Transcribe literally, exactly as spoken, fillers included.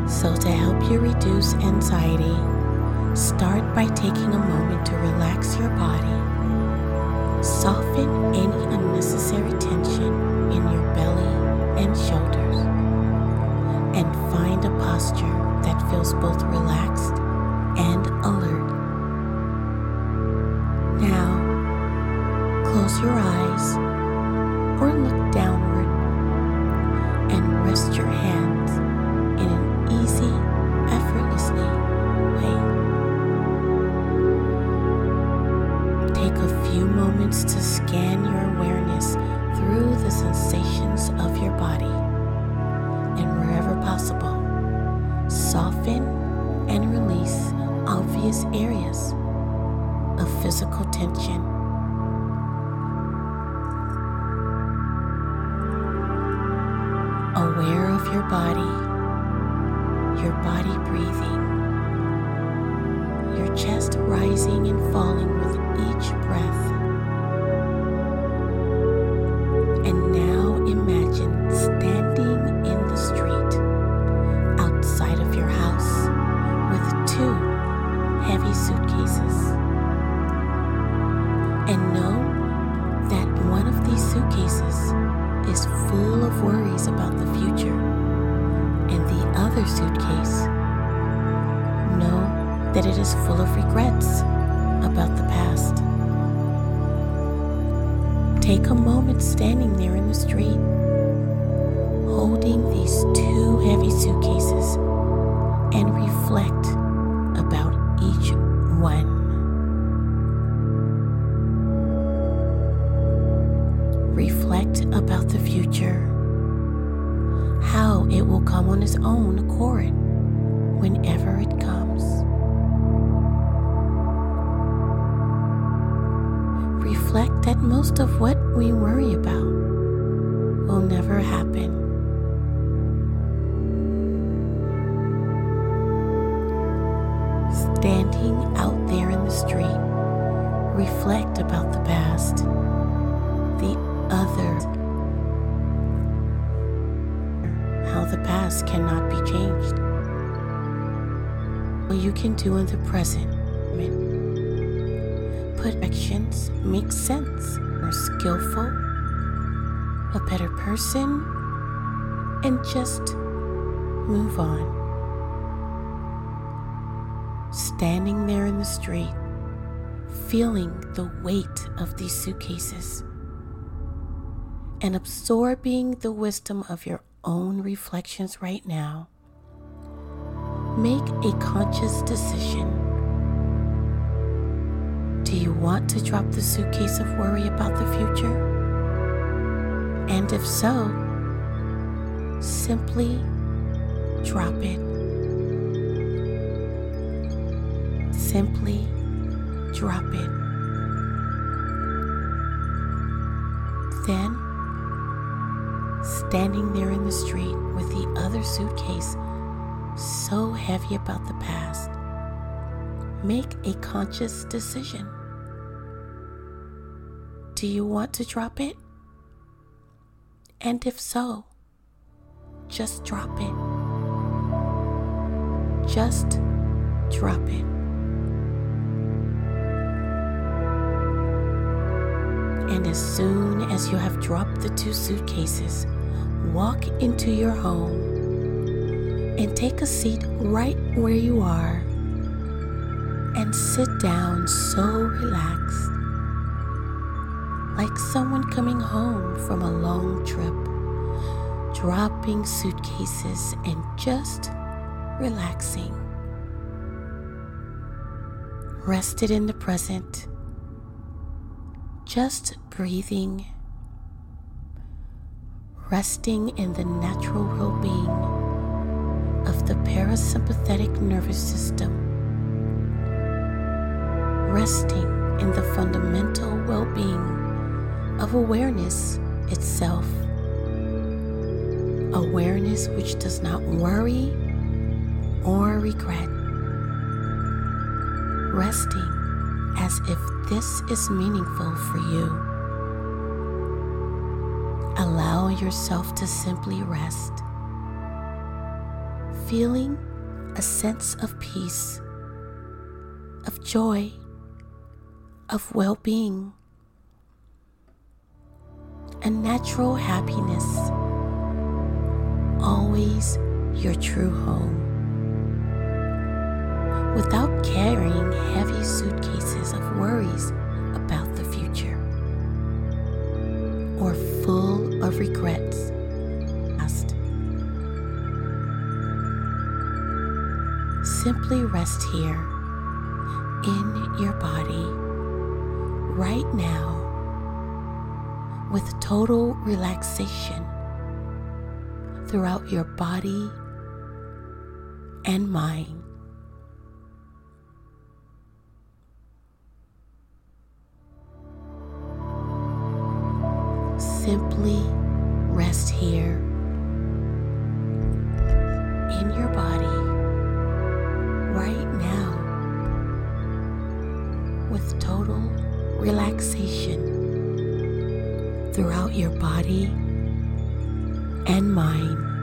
So to help you reduce anxiety, start by taking a moment to relax your body. Soften any unnecessary tension in your belly and shoulders, and find a posture that feels both relaxed and alert. Now, close your eyes or look downward and rest your hands in an easy, effortlessly way. Take a few moments to scan your awareness through the sensations of your body, and wherever possible, soften and release obvious areas of physical tension. Aware of your body, your body breathing, your chest rising and falling with each breath. And now imagine standing in the street outside of your house with two heavy suitcases. And know that one of these suitcases is full of worries about the future, and the other suitcase, know that it is full of regrets about the past. Take a moment standing there in the street, holding these two heavy suitcases, and reflect about each one. Reflect about the future, how it will come on its own accord whenever it comes. Reflect that most of what we worry about will never happen. Standing out there in the street, reflect about the past, the other, how the past cannot be changed. What you can do in the present. Put actions make sense, more skillful, a better person, and just move on. Standing there in the street, feeling the weight of these suitcases, and absorbing the wisdom of your own reflections right now, make a conscious decision. Do you want to drop the suitcase of worry about the future? And if so, simply drop it. Simply drop it. Then, standing there in the street with the other suitcase so heavy about the past, make a conscious decision. Do you want to drop it? And if so, just drop it. Just drop it. And as soon as you have dropped the two suitcases, walk into your home and take a seat right where you are and sit down so relaxed, like someone coming home from a long trip, dropping suitcases and just relaxing. Rested in the present, just breathing, resting in the natural well-being of the parasympathetic nervous system, resting in the fundamental well-being of awareness itself, awareness which does not worry or regret, resting as if this is meaningful for you. Allow yourself to simply rest, feeling a sense of peace, of joy, of well-being, and natural happiness, always your true home, without carrying heavy suitcases of worries about the future, or full of regrets. Simply rest here in your body right now with total relaxation throughout your body and mind. Simply rest here in your body right now with total relaxation throughout your body and mind.